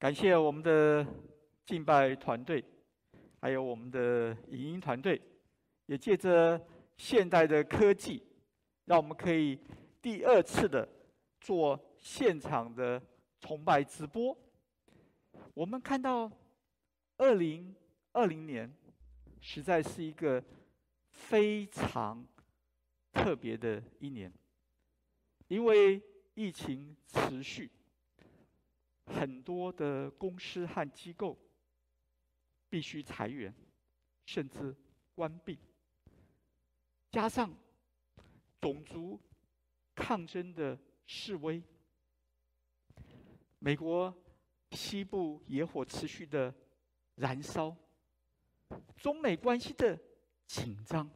感谢我们的敬拜团队，还有我们的影音团队，也借着现代的科技，让我们可以第二次的做现场的崇拜直播。我们看到2020年实在是一个非常特别的一年，因为疫情持续，很多的公司和机构必须裁员，甚至关闭，加上种族抗争的示威，美国西部野火持续的燃烧，中美关系的紧张，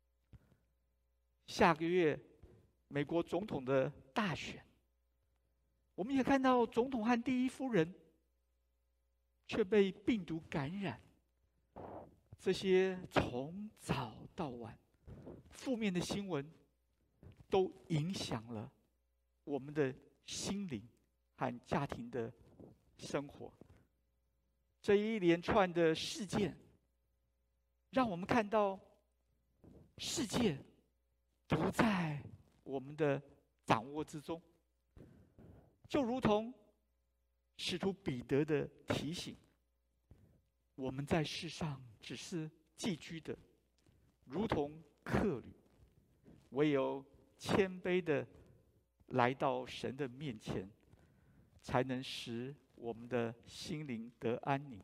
下个月美国总统的大选，我们也看到总统和第一夫人却被病毒感染，这些从早到晚负面的新闻都影响了我们的心灵和家庭的生活。这一连串的事件让我们看到世界不在我们的掌握之中，就如同使徒彼得的提醒，我们在世上只是寄居的，如同客旅，唯有谦卑的来到神的面前，才能使我们的心灵得安宁。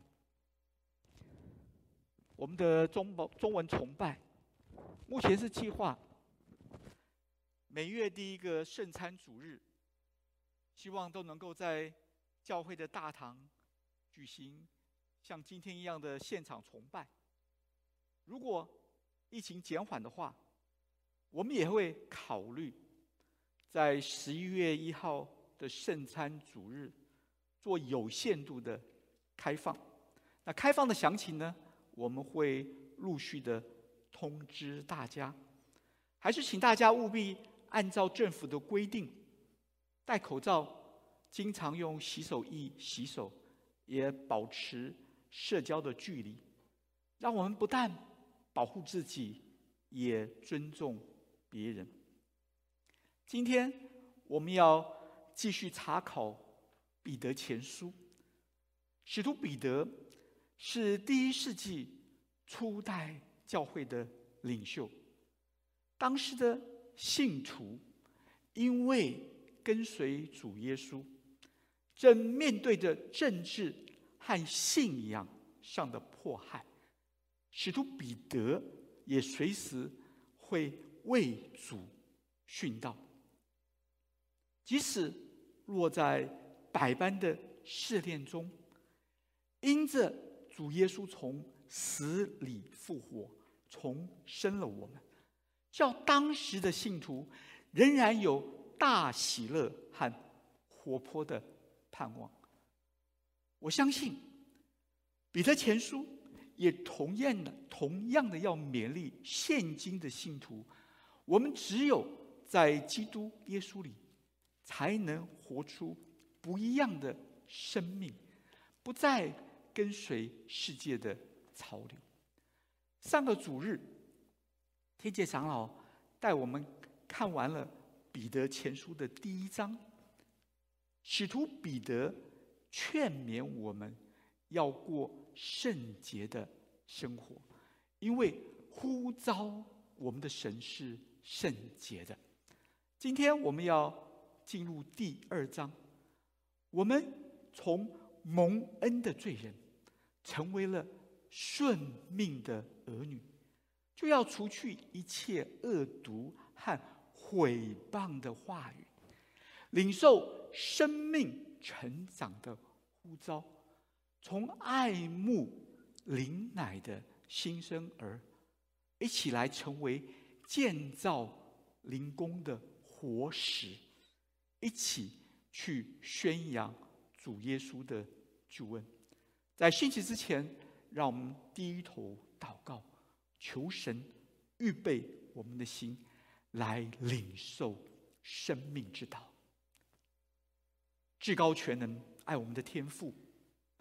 我们的中文崇拜目前是计划每月第一个圣餐主日，希望都能够在教会的大堂举行像今天一样的现场崇拜。如果疫情减缓的话，我们也会考虑在11月1号的圣餐主日做有限度的开放。那开放的详情呢，我们会陆续的通知大家。还是请大家务必按照政府的规定，戴口罩，经常用洗手液洗手，也保持社交的距离，让我们不但保护自己，也尊重别人。今天我们要继续查考彼得前书。使徒彼得是第1世纪初代教会的领袖，当时的信徒因为跟随主耶稣，正面对着政治和信仰上的迫害，使徒彼得也随时会为主殉道。即使落在百般的试炼中，因着主耶稣从死里复活，重生了我们，叫当时的信徒仍然有大喜乐和活泼的盼望。我相信彼得前书也同样的要勉励现今的信徒，我们只有在基督耶稣里，才能活出不一样的生命，不再跟随世界的潮流。上个主日，天界长老带我们看完了彼得前书的第1章，使徒彼得劝勉我们要过圣洁的生活，因为呼召我们的神是圣洁的。今天我们要进入第2章，我们从蒙恩的罪人成为了顺命的儿女，就要除去一切恶毒和毁谤的话语，领受生命成长的呼召，从爱慕灵奶的新生儿，一起来成为建造灵宫的活石，一起去宣扬主耶稣的救恩。在信息之前，让我们低头祷告，求神预备我们的心，来领受生命之道。至高全能爱我们的天父，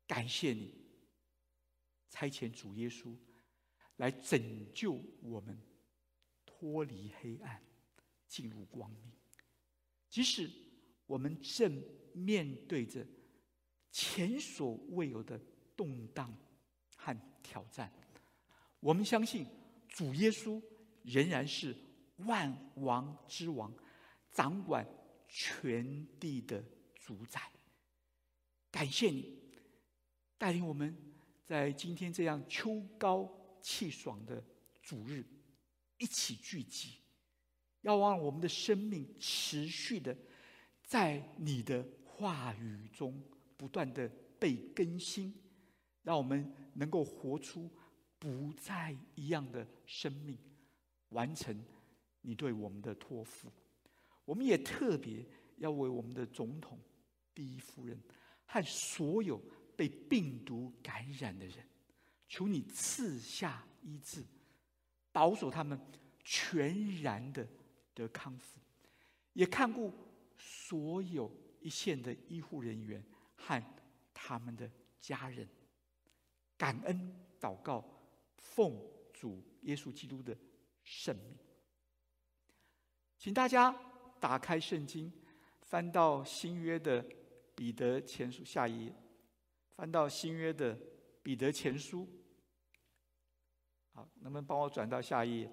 感谢你差遣主耶稣来拯救我们，脱离黑暗，进入光明。即使我们正面对着前所未有的动荡和挑战，我们相信主耶稣仍然是万王之王，掌管全地的主宰。感谢你带领我们在今天这样秋高气爽的主日一起聚集，要让我们的生命持续的在你的话语中不断的被更新，让我们能够活出不再一样的生命，完成你对我们的托付。我们也特别要为我们的总统、第一夫人和所有被病毒感染的人，求你赐下医治，保守他们全然的得康复，也看顾所有一线的医护人员和他们的家人。感恩祷告，奉主耶稣基督的圣名。请大家打开圣经，翻到新约的彼得前书，下一页，翻到新约的彼得前书。好，能不能帮我转到下一页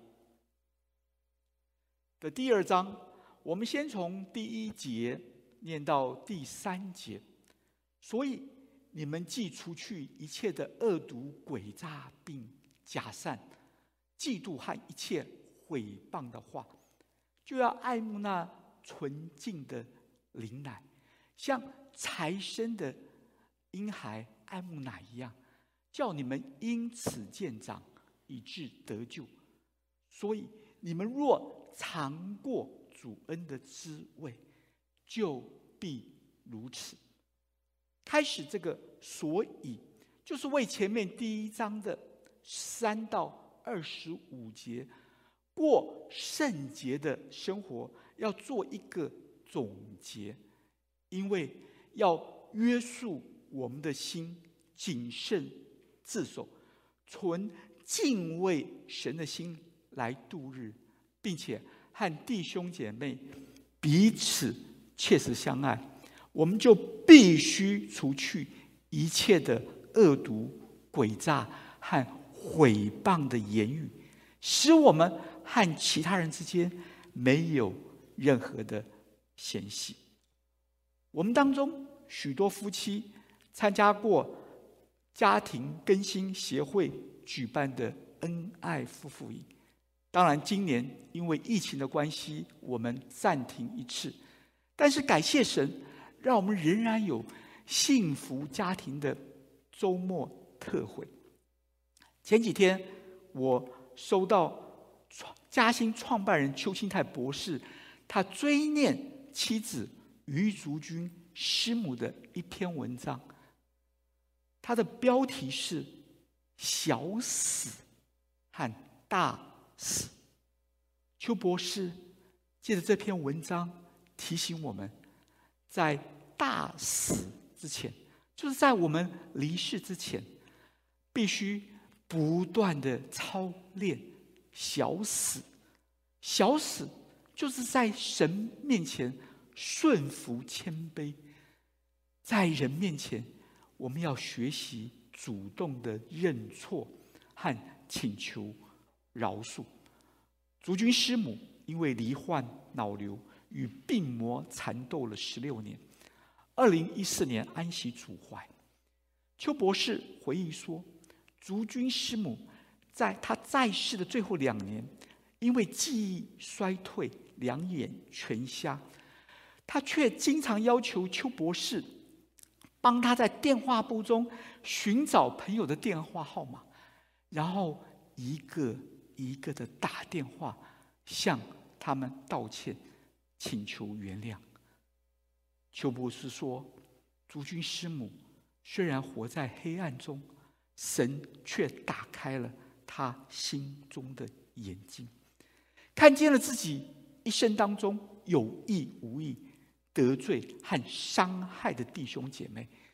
的第2章？我们先从第1节念到第3节。所以你们既除去一切的恶毒、诡诈并假善、嫉妒和一切毁谤的话，就要爱慕那纯净的灵奶，像才生的婴孩爱慕奶一样，叫你们因此渐长，以致得救。所以你们若尝过主恩的滋味，就必如此。开始这个所以，就是为前面第1章的3到25节过圣洁的生活要做一个总结，因为要约束我们的心，谨慎自守，存敬畏神的心来度日，并且和弟兄姐妹彼此切实相爱。我们就必须除去一切的恶毒、诡诈和毁谤的言语，使我们和其他人之间没有任何的嫌隙。我们当中许多夫妻参加过家庭更新协会举办的恩爱夫妇营，当然今年因为疫情的关系，我们暂停一次，但是感谢神，让我们仍然有幸福家庭的周末特会。前几天我收到嘉兴创办人邱清泰博士他追念妻子余竹君师母的一篇文章，他的标题是小死和大死。邱博士借着这篇文章提醒我们，在大死之前，就是在我们离世之前，必须不断的操练小死。小死就是在神面前顺服谦卑，在人面前我们要学习主动的认错和请求饶恕。竹君师母因为罹患脑瘤与病魔缠斗了16年，2014年安息主怀。邱博士回忆说，竹君师母在他在世的最后2年，因为记忆衰退，两眼全瞎，他却经常要求邱博士帮他在电话簿中寻找朋友的电话号码，然后一个一个的打电话向他们道歉，请求原谅。邱博士说，竹君师母虽然活在黑暗中，神却打开了他心中的眼睛，看见了自己一生当中有意无意得罪和伤害的弟兄姐妹，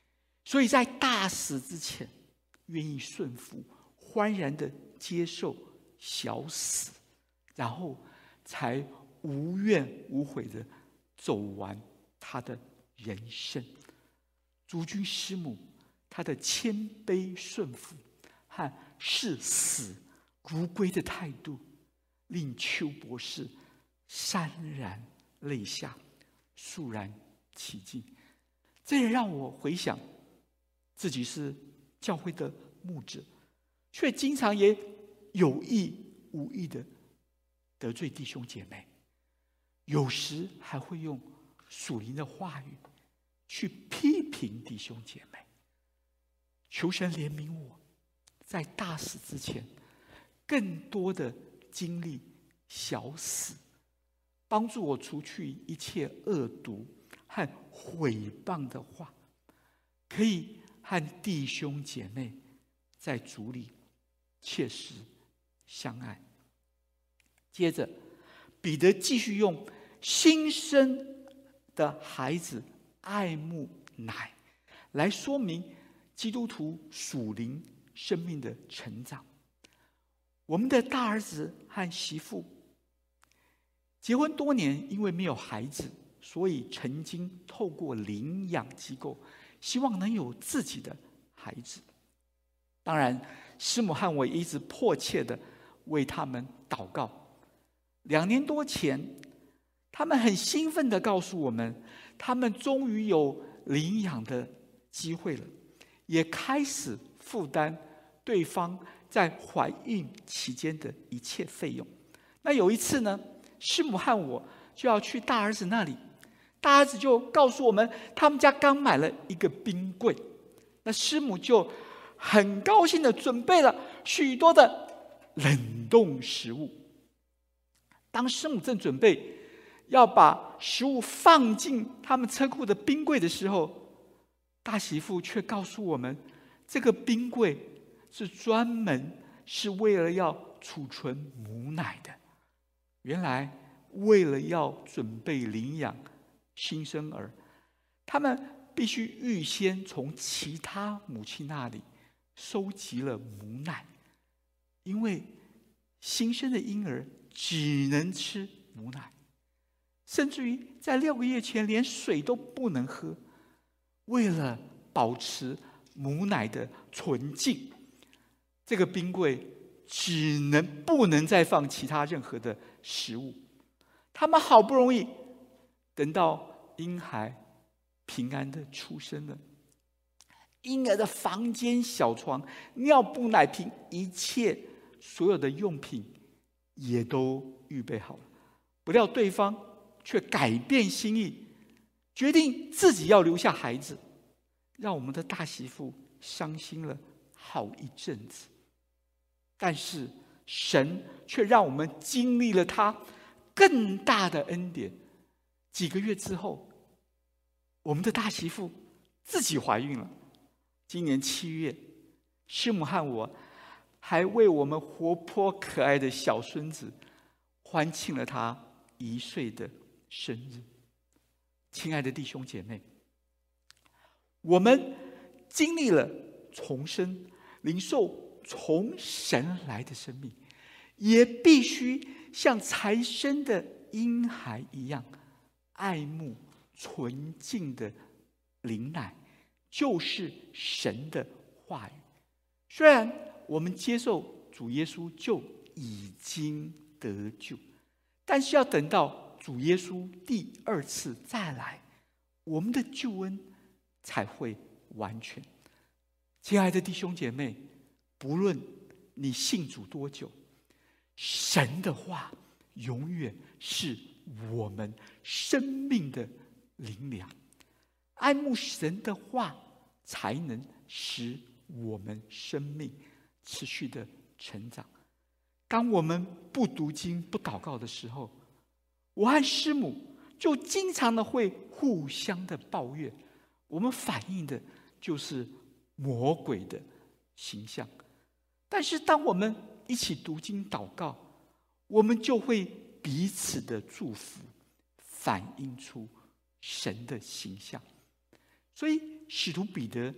所以在大死之前，愿意顺服，欢然的接受小死，然后才无怨无悔的走完他的人生。主君师母他的谦卑顺服和视死如归的态度，令邱博士潸然泪下，肃然起敬。这也让我回想自己是教会的牧者，却经常也有意无意的得罪弟兄姐妹，有时还会用属灵的话语去批评弟兄姐妹。求神怜悯我，在大死之前更多的经历小死，帮助我除去一切恶毒和毁谤的话，可以和弟兄姐妹在主里切实相爱。接着彼得继续用新生的孩子爱慕奶来说明基督徒属灵生命的成长。我们的大儿子和媳妇结婚多年，因为没有孩子，所以曾经透过领养机构希望能有自己的孩子。当然师母和我一直迫切的为他们祷告。2年多前，他们很兴奋的告诉我们，他们终于有领养的机会了，也开始负担对方在怀孕期间的一切费用。那有一次呢，师母和我就要去大儿子那里，大儿子就告诉我们，他们家刚买了一个冰柜。那师母就很高兴的准备了许多的冷冻食物。当师母正准备要把食物放进他们车库的冰柜的时候，大媳妇却告诉我们，这个冰柜是专门是为了要储存母奶的。原来为了要准备领养新生儿，他们必须预先从其他母亲那里收集了母奶，因为新生的婴儿只能吃母奶，甚至于在6个月前连水都不能喝。为了保持母奶的纯净，这个冰柜不能再放其他任何的食物。他们好不容易等到婴孩平安的出生了，婴儿的房间、小床、尿布、奶瓶，一切所有的用品也都预备好了。不料对方却改变心意，决定自己要留下孩子，让我们的大媳妇伤心了好一阵子。但是神却让我们经历了他更大的恩典。几个月之后，我们的大媳妇自己怀孕了。今年7月，师母和我还为我们活泼可爱的小孙子欢庆了他1岁的生日。亲爱的弟兄姐妹，我们经历了重生，领受从神来的生命，也必须像才生的婴孩一样爱慕纯净的灵奶，就是神的话语。虽然我们接受主耶稣就已经得救，但是要等到主耶稣第2次再来，我们的救恩才会完全。亲爱的弟兄姐妹，不论你信主多久，神的话永远是我们生命的灵粮。爱慕神的话，才能使我们生命持续的成长。当我们不读经、不祷告的时候，我和师母就经常的会互相的抱怨，我们反映的就是魔鬼的形象。但是当我们一起读经祷告，我们就会彼此的祝福，反映出神的形象。所以使徒彼得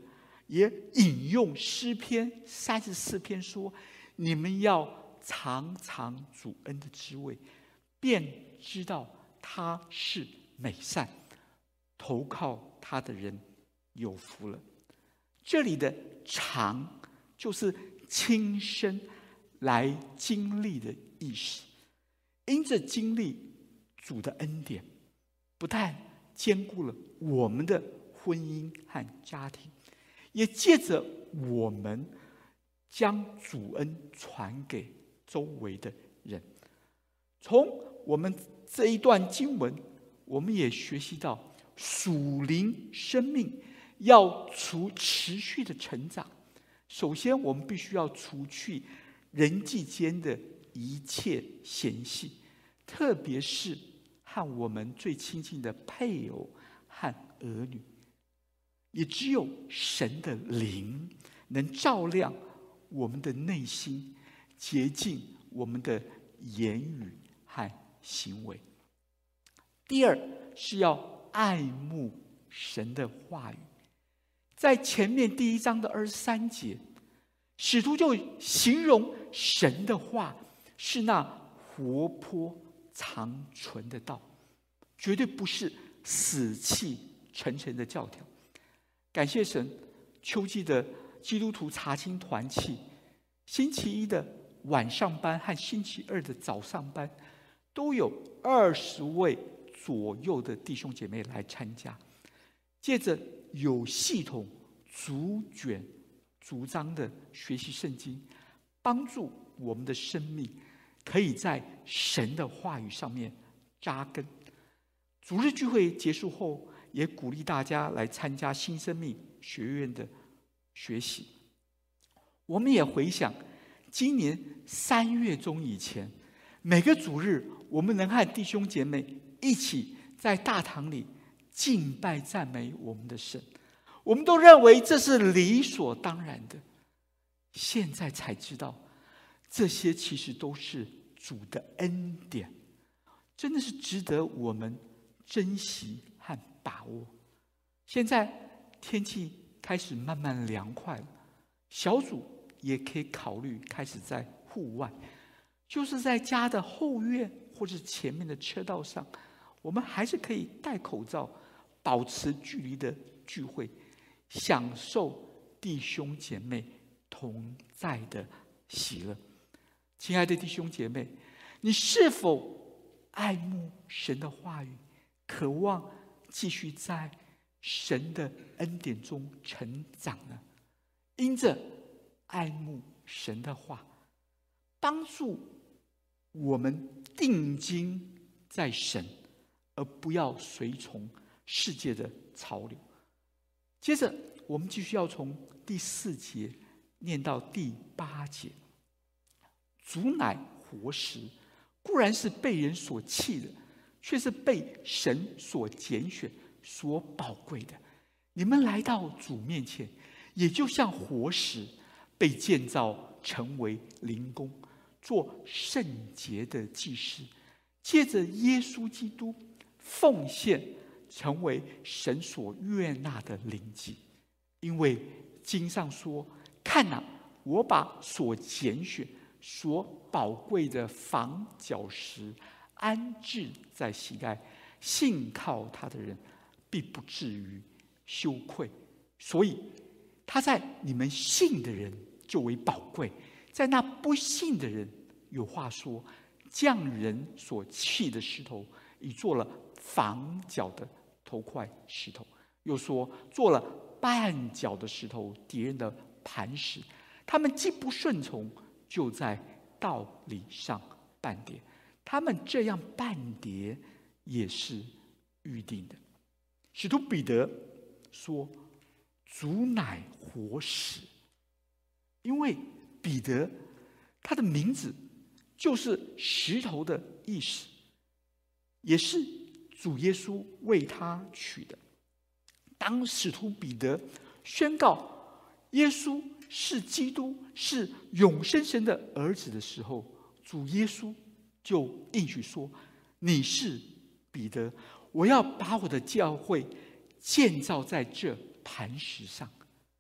也引用诗篇34篇说：你们要尝尝主恩的滋味，便知道他是美善，投靠他的人有福了。这里的尝就是亲身来经历的意思。因着经历主的恩典，不但兼顾了我们的婚姻和家庭，也借着我们将主恩传给周围的人。从我们这一段经文，我们也学习到属灵生命要持续的成长。首先，我们必须要除去人际间的一切嫌隙，特别是和我们最亲近的配偶和儿女。也只有神的灵能照亮我们的内心，洁净我们的言语和行为。第二是要爱慕神的话语。在前面第1章的23节，使徒就形容神的话是那活泼长存的道，绝对不是死气沉沉的教条。感谢神，秋季的基督徒查经团契，星期一的晚上班和星期二的早上班，都有20位左右的弟兄姐妹来参加，借着有系统、逐卷、逐章的学习圣经，帮助我们的生命可以在神的话语上面扎根。主日聚会结束后，也鼓励大家来参加新生命学院的学习。我们也回想今年3月中以前，每个主日我们能和弟兄姐妹一起在大堂里敬拜赞美我们的神，我们都认为这是理所当然的。现在才知道，这些其实都是主的恩典，真的是值得我们珍惜和把握。现在天气开始慢慢凉快了，小组也可以考虑开始在户外，就是在家的后院或者前面的车道上，我们还是可以戴口罩，保持距离的聚会，享受弟兄姐妹同在的喜乐。亲爱的弟兄姐妹，你是否爱慕神的话语，渴望继续在神的恩典中成长呢？因着爱慕神的话，帮助我们定睛在神，而不要随从世界的潮流。接着我们继续要从第4节念到第8节。主乃活石，固然是被人所弃的，却是被神所拣选、所宝贵的。你们来到主面前，也就像活石，被建造成为灵宫，做圣洁的祭司，借着耶稣基督奉献，成为神所悦纳的灵祭。因为经上说：看哪，我把所拣选、所宝贵的房角石安置在膝盖，信靠他的人必不至于羞愧。所以他在你们信的人就为宝贵，在那不信的人，有话说：匠人所弃的石头，已做了房角的头块石头；又说做了绊脚的石头，敌人的磐石。他们既不顺从，就在道理上絆跌。他们这样絆跌，也是预定的。使徒彼得说：主乃活石。因为彼得他的名字就是石头的意思，也是主耶稣为他取的。当使徒彼得宣告耶稣是基督，是永生神的儿子的时候，主耶稣就应许说：你是彼得，我要把我的教会建造在这磐石上。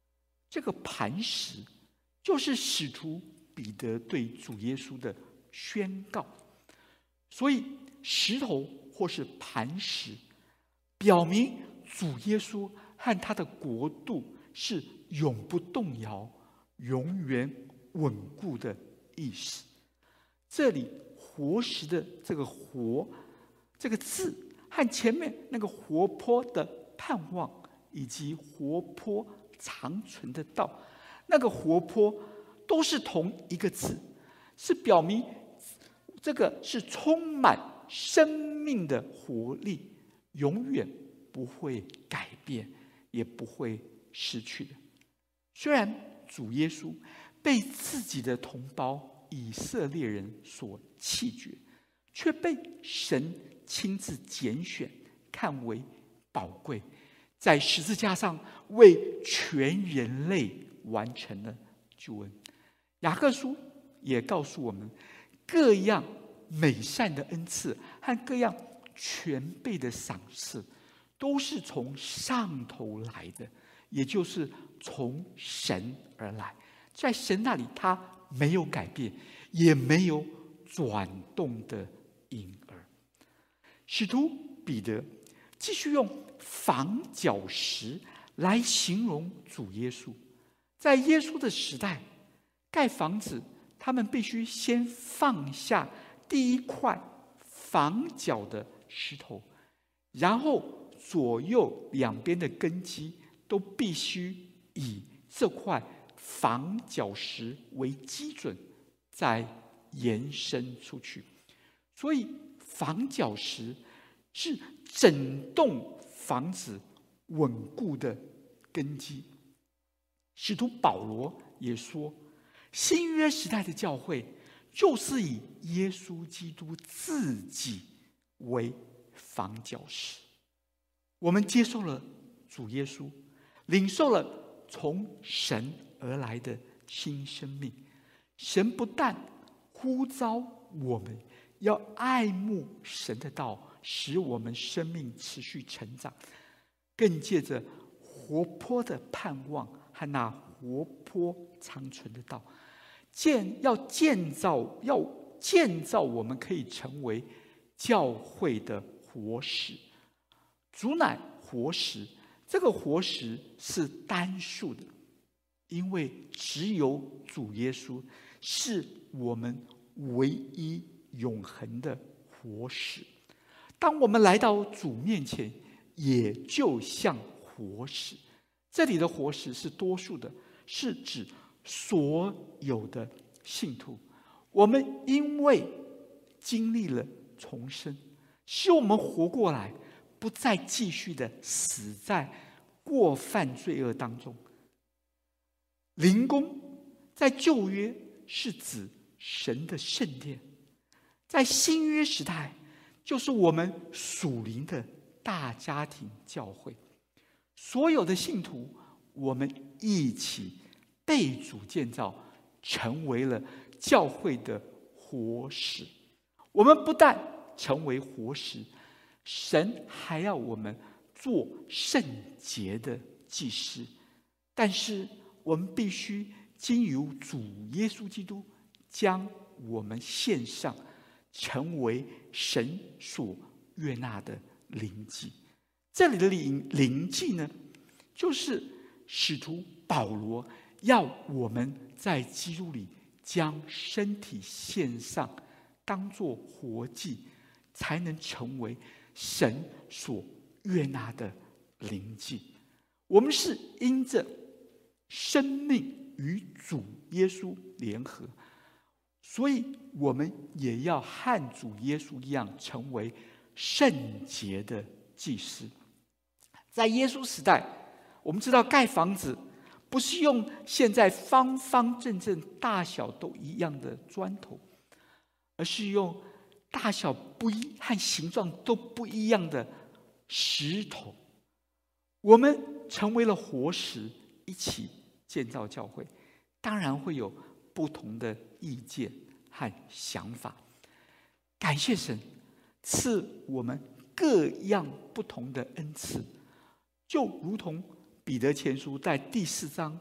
这个磐石就是使徒彼得对主耶稣的宣告。所以石头或是磐石表明主耶稣和他的国度是永不动摇、永远稳固的意思。这里活石的这个活这个字和前面那个活泼的盼望以及活泼长存的道，那个活泼都是同一个字，是表明这个是充满生命的活力，永远不会改变，也不会失去的。虽然主耶稣被自己的同胞以色列人所弃绝，却被神亲自拣选，看为宝贵，在十字架上为全人类完成了救恩。雅各书也告诉我们，各样美善的恩赐和各样全备的赏赐，都是从上头来的，也就是从神而来。在神那里，他没有改变，也没有转动的影儿。使徒彼得继续用房角石来形容主耶稣。在耶稣的时代，盖房子他们必须先放下第一块房角的石头，然后左右两边的根基都必须以这块房角石为基准，再延伸出去。所以房角石是整栋房子稳固的根基。使徒保罗也说，新约时代的教会就是以耶稣基督自己为房角石。我们接受了主耶稣，领受了从神而来的新生命。神不但呼召我们要爱慕神的道，使我们生命持续成长，更借着活泼的盼望和那活泼长存的道，要建造我们可以成为教会的活石。主乃活石，这个活石是单数的，因为只有主耶稣是我们唯一永恒的活石。当我们来到主面前，也就像活石。这里的活石是多数的，是指所有的信徒。我们因为经历了重生，使我们活过来，不再继续的死在过犯罪恶当中。灵宫在旧约是指神的圣殿，在新约时代就是我们属灵的大家庭教会。所有的信徒，我们一起被主建造，成为了教会的活石。我们不但成为活石，神还要我们做圣洁的祭司。但是我们必须经由主耶稣基督将我们献上，成为神所悦纳的灵祭。这里的灵祭呢，就是使徒保罗要我们在基督里将身体献上，当作活祭，才能成为神所悦纳的灵祭。我们是因着生命与主耶稣联合，所以我们也要和主耶稣一样，成为圣洁的祭司。在耶稣时代，我们知道盖房子不是用现在方方正正大小都一样的砖头，而是用大小不一和形状都不一样的石头。我们成为了活石，一起建造教会，当然会有不同的意见和想法。感谢神赐我们各样不同的恩赐，就如同彼得前书在第4章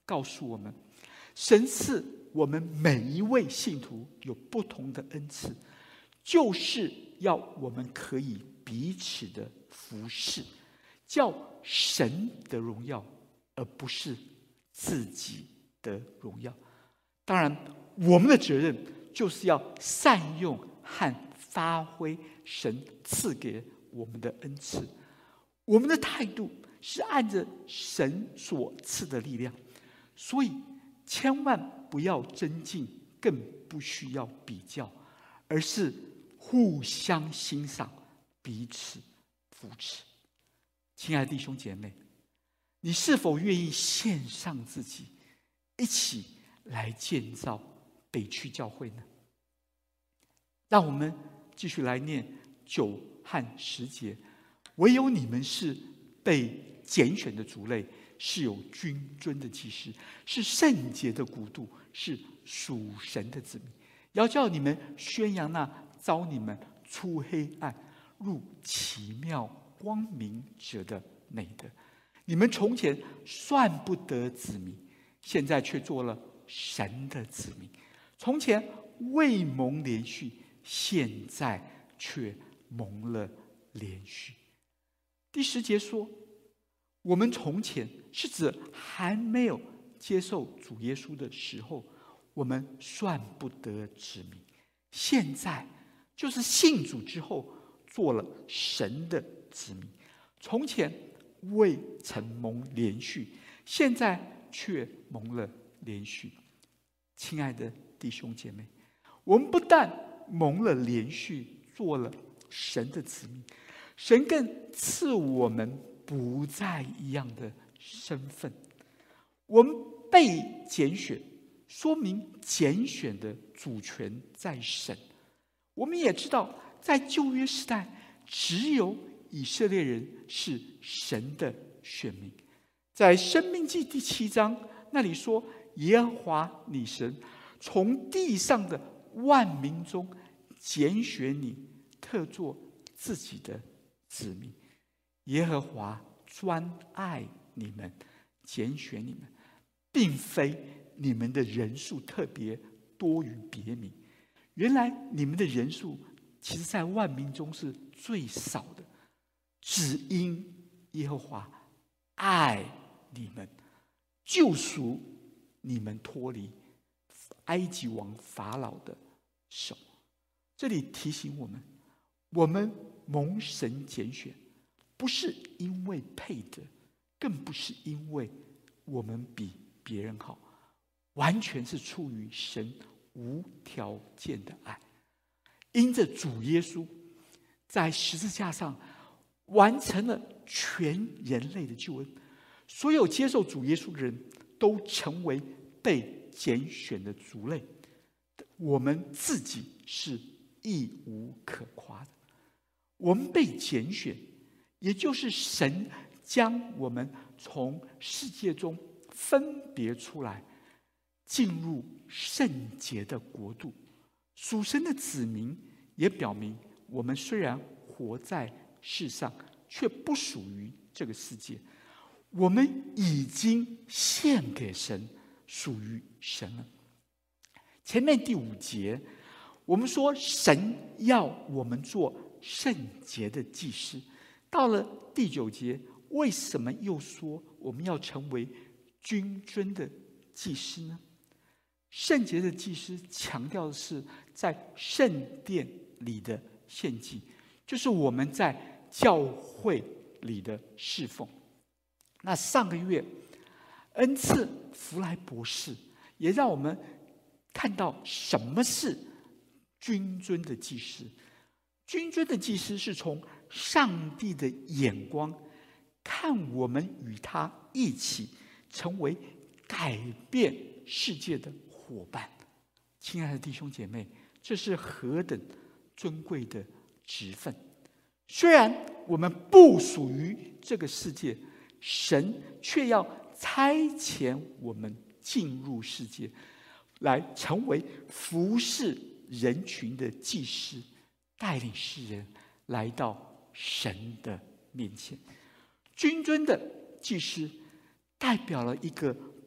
告诉我们，神赐我们每一位信徒有不同的恩赐，就是要我们可以彼此的服侍，叫神的荣耀，而不是自己的荣耀。当然，我们的责任就是要善用和发挥神赐给我们的恩赐。我们的态度是按着神所赐的力量，所以千万不要争竞，更不需要比较，而是互相欣赏，彼此扶持。亲爱的弟兄姐妹，你是否愿意献上自己，一起来建造北区教会呢？让我们继续来念9和10节。唯有你们是被拣选的族类，是有君尊的祭司，是圣洁的国度，是属神的子民。要叫你们宣扬那召你们出黑暗入奇妙光明者的美德。你们从前算不得子民，现在却做了神的子民；从前未蒙连续，现在却蒙了连续。第10节说，我们从前是指还没有接受主耶稣的时候，我们算不得子民；现在就是信主之后，做了神的子民。从前未曾蒙连续，现在却蒙了连续。亲爱的弟兄姐妹，我们不但蒙了连续，做了神的子民，神更赐我们不再一样的身份。我们被拣选，说明拣选的主权在神。我们也知道，在旧约时代，只有以色列人是神的选民。在申命记第7章那里说，耶和华你神从地上的万民中拣选你，特作自己的子民。耶和华专爱你们，拣选你们，并非你们的人数特别多于别民。原来你们的人数其实在万民中是最少的，只因耶和华爱你们，救赎你们脱离埃及王法老的手。这里提醒我们，我们蒙神拣选，不是因为配得，更不是因为我们比别人好，完全是出于神无条件的爱。因着主耶稣在十字架上完成了全人类的救恩，所有接受主耶稣的人都成为被拣选的族类。我们自己是一无可夸的。我们被拣选，也就是神将我们从世界中分别出来，进入圣洁的国度。属神的子民也表明，我们虽然活在世上，却不属于这个世界。我们已经献给神，属于神了。前面第5节，我们说神要我们做圣洁的祭司。到了第9节，为什么又说我们要成为君尊的祭司呢？圣洁的祭司强调的是在圣殿里的献祭，就是我们在教会里的侍奉。那上个月恩赐弗莱博士也让我们看到什么是君尊的祭司。君尊的祭司是从上帝的眼光看我们与他一起成为改变世界的伙伴。亲爱的弟兄姐妹，这是何等尊贵的职分！虽然我们不属于这个世界，神却要差遣我们进入世界，来成为服侍人群的祭司，带领世人来到神的面前。君尊的祭司代表了一个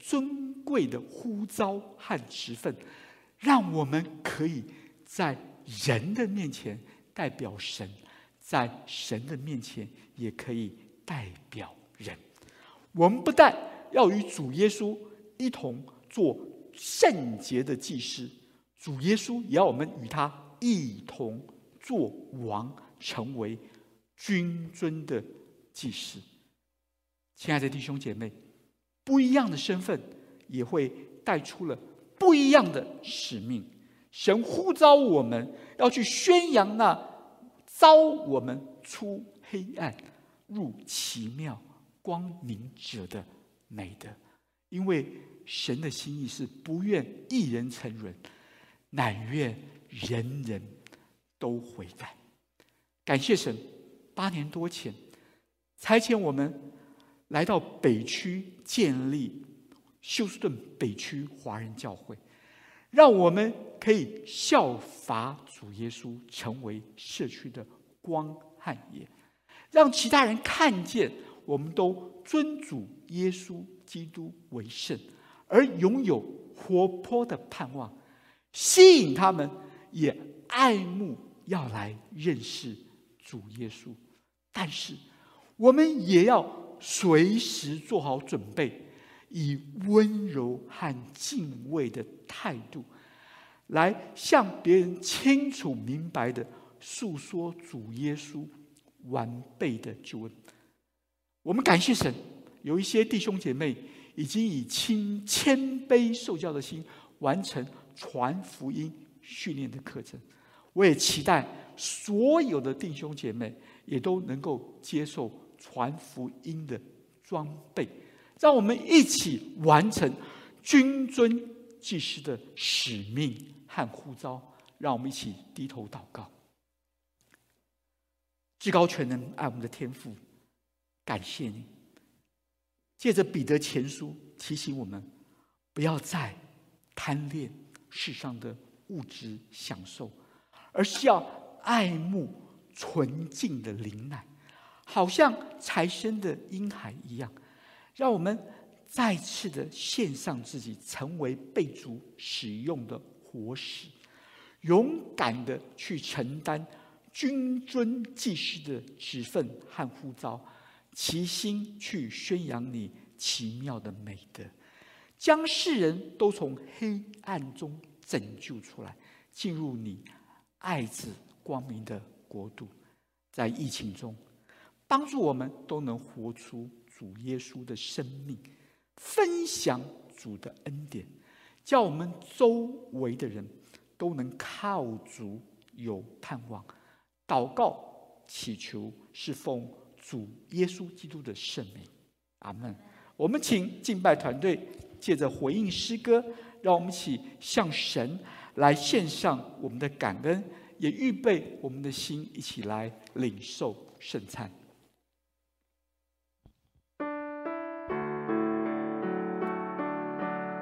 尊贵的呼召和职分，让我们可以在人的面前代表神，在神的面前也可以代表人。我们不但要与主耶稣一同做圣洁的祭司，主耶稣也要我们与他一同做王，成为君尊的祭司。亲爱的弟兄姐妹，不一样的身份也会带出了不一样的使命。神呼召我们要去宣扬那召我们出黑暗入奇妙光明者的美德。因为神的心意是不愿一人沉沦，乃愿人人都悔改。感谢神，8年多前差遣我们来到北区建立休斯顿北区华人教会，让我们可以效法主耶稣，成为社区的光和盐，让其他人看见我们都尊主耶稣基督为圣，而拥有活泼的盼望，吸引他们也爱慕要来认识主耶稣。但是我们也要随时做好准备，以温柔和敬畏的态度来向别人清楚明白的诉说主耶稣完备的救恩。我们感谢神，有一些弟兄姐妹已经以谦卑受教的心完成传福音训练的课程。我也期待所有的弟兄姐妹也都能够接受传福音的装备，让我们一起完成君尊祭司的使命和呼召。让我们一起低头祷告。至高全能爱我们的天父，感谢你借着彼得前书提醒我们，不要再贪恋世上的物质享受，而是要爱慕纯净的灵奶，好像才生的婴孩一样。让我们再次的献上自己，成为被主使用的活石，勇敢的去承担君尊祭司的职分和呼召，齐心去宣扬你奇妙的美德，将世人都从黑暗中拯救出来，进入你爱子光明的国度。在疫情中，帮助我们都能活出主耶稣的生命，分享主的恩典，叫我们周围的人都能靠主有盼望。祷告祈求是奉主耶稣基督的圣名，阿们。我们请敬拜团队借着回应诗歌，让我们一起向神来献上我们的感恩，也预备我们的心，一起来领受圣餐。